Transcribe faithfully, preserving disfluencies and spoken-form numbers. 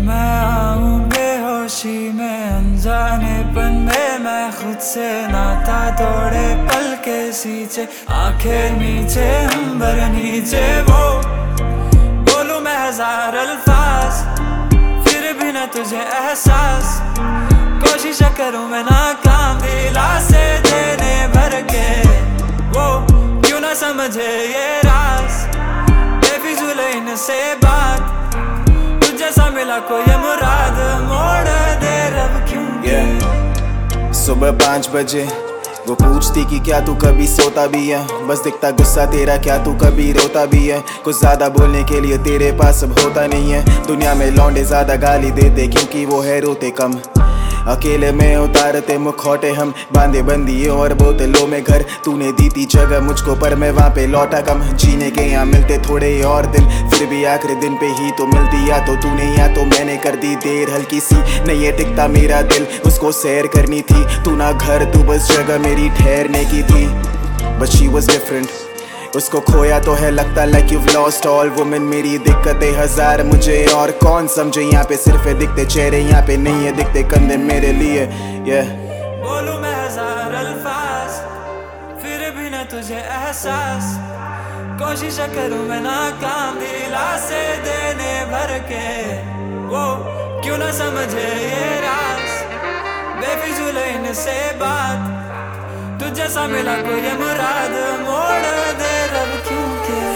मैं आऊं बेहोशी में, अनजानेपन में मैं खुद से नाता तोड़े पल के सींचे, आंखें नीचे अंबर नीचे, वो बोलूं मैं हजार अल्फाज फिर भी न तुझे एहसास, कोशिश करूं मैं नाकाम दिलासे देने भर के, वो क्यों ना समझे ये राज, बेफिजूल इनसे बात, तुझ जैसा मिला कोई मुराद, मोड़ दे रब क्यों yeah. सुबह पाँच बजे वो पूछती कि क्या तू कभी सोता भी है, बस दिखता गुस्सा तेरा क्या तू कभी रोता भी है, कुछ ज्यादा बोलने के लिए तेरे पास अब होता नहीं है, दुनिया में लौंडे ज्यादा गाली देते क्योंकि वो है रोते कम, अकेले में उतारते मुखौटे हम, बांधे बंदियों और बोतलों में घर, तूने दी थी जगह मुझको पर मैं वहाँ पे लौटा कम, जीने के यहाँ मिलते थोड़े और दिन, फिर भी आखिरी दिन पे ही तो मिलती, या तो तूने या तो मैंने कर दी देर, हल्की सी नहीं है टिकता मेरा दिल, उसको सैर करनी थी, तू ना घर तू बस जगह मेरी ठहरने की थी, बट शी वॉज डिफरेंट, उसको खोया तो है लगता like you've lost all women, मेरी दिक्कतें हजार मुझे और कौन समझे, यहाँ पे सिर्फ है दिखते चेहरे, यहाँ पे नहीं है दिखते कंधे मेरे लिए yeah. बोलूं मैं हजार अल्फाज फिर भी न तुझे एहसास, कोशिश करूं मैं नाकाम दिलासे देने भर के, वो क्यों ना समझे ये राज, बेफिजूल इनसे बात, तुझ जैसा मिला कोई मुराद, मोड़ दे रब क्यों के।